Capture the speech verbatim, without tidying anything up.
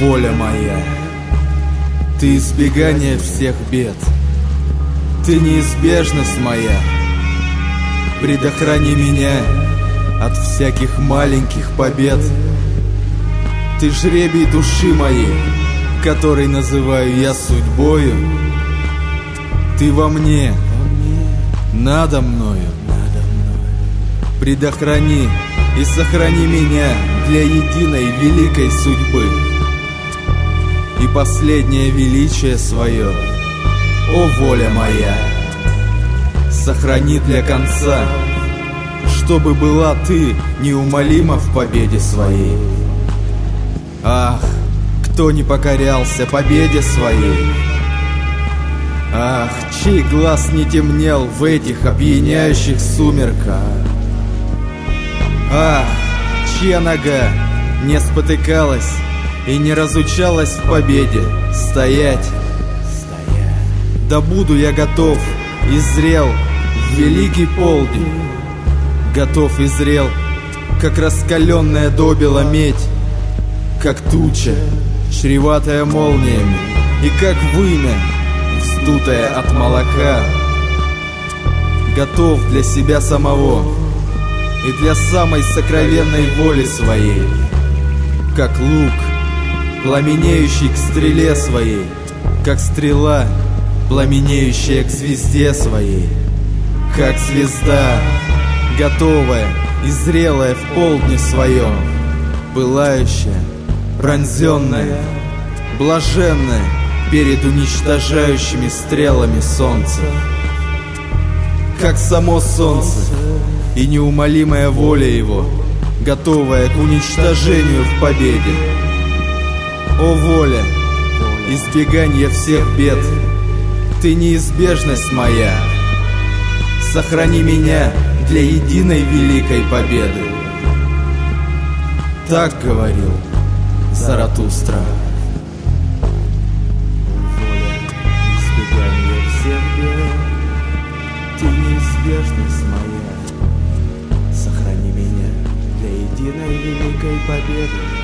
воля моя, ты избегание всех бед, ты неизбежность моя. Предохрани меня от всяких маленьких побед. Ты жребий души моей, который называю я судьбою. Ты во мне, надо мною. Предохрани и сохрани меня для единой великой судьбы. И последнее величие свое, о воля моя, сохрани для конца, чтобы была ты неумолима в победе своей. Ах, кто не покорялся победе своей! Ах, чей глаз не темнел в этих опьяняющих сумерках! Ах, чья нога не спотыкалась и не разучалась в победе стоять! Стоять! Да буду я готов и зрел в великий полдень, готов и зрел, как раскаленная добела медь, как туча, чреватая молниями, и как вымя, вздутая от молока. Готов для себя самого и для самой сокровенной воли своей, как лук, пламенеющий к стреле своей, как стрела, пламенеющая к звезде своей, как звезда, готовая и зрелая в полдне своем, пылающая, пронзенная, блаженная перед уничтожающими стрелами солнца, как само солнце и неумолимая воля его, готовая к уничтожению в победе. О воля, избегание всех бед, ты неизбежность моя, сохрани меня для единой великой победы. Так говорил Заратустра. Воля, избегание всех бед, ты неизбежность моя, сохрани меня для единой великой победы.